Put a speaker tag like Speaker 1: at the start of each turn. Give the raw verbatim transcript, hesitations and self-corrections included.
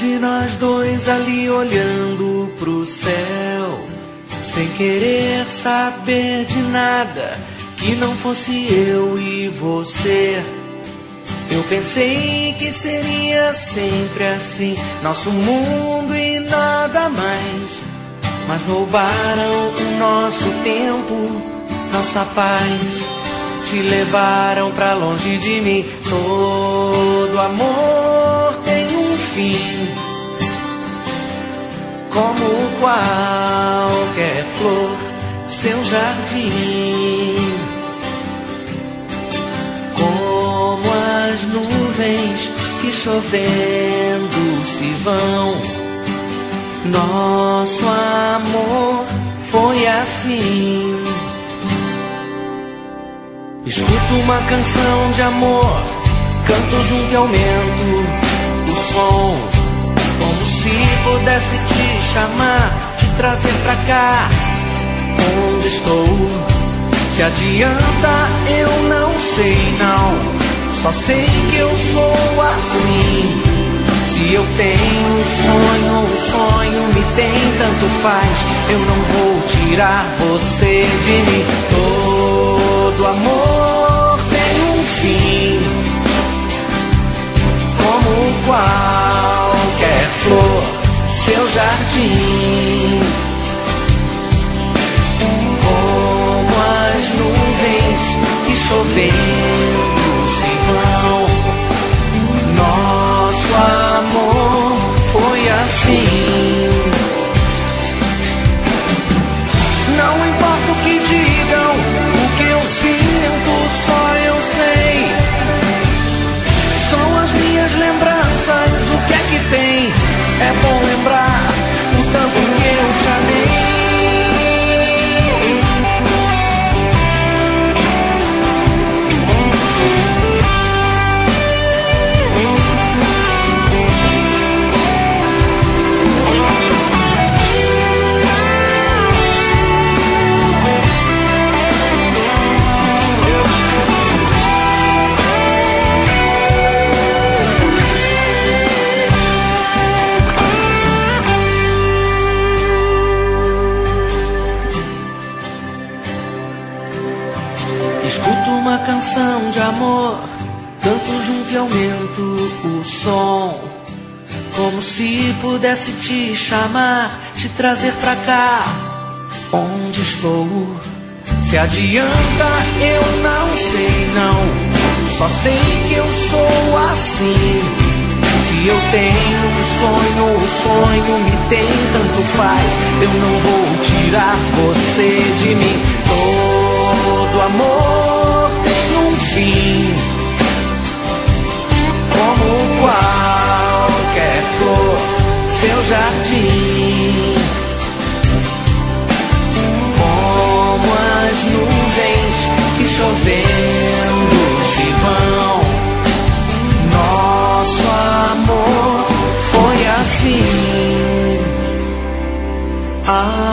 Speaker 1: de nós dois ali olhando pro céu, sem querer saber de nada que não fosse eu e você. Eu pensei que seria sempre assim, nosso mundo e nada mais. Mas roubaram o nosso tempo, nossa paz. Te levaram pra longe de mim. Todo amor tem um fim, como qualquer flor, seu jardim. Como as nuvens que chovendo se vão, nosso amor foi assim. Escuto uma canção de amor, canto junto e aumento o som, como se pudesse te chamar, te trazer pra cá, onde estou. Se adianta, eu não sei não, só sei que eu sou assim. Se eu tenho um sonho, o sonho me tem, tanto faz. Eu não vou tirar você de mim. Todo amor tem um fim, como qualquer flor, seu jardim. Como as nuvens que chovendo se vão, nosso amor foi assim. Não importa o que digam, o que eu sinto só eu sei. São as minhas lembranças, o que é que tem? É bom lembrar o tanto que eu te amei. Escuto uma canção de amor, canto junto e aumento o som, como se pudesse te chamar, te trazer pra cá, onde estou. Se adianta, eu não sei não, só sei que eu sou assim. Se eu tenho um sonho, o sonho me tem, tanto faz. Eu não vou tirar você de mim. Todo amor tem um fim, como qualquer flor, seu jardim. Como as nuvens que chovendo se vão, nosso amor foi assim. Ah,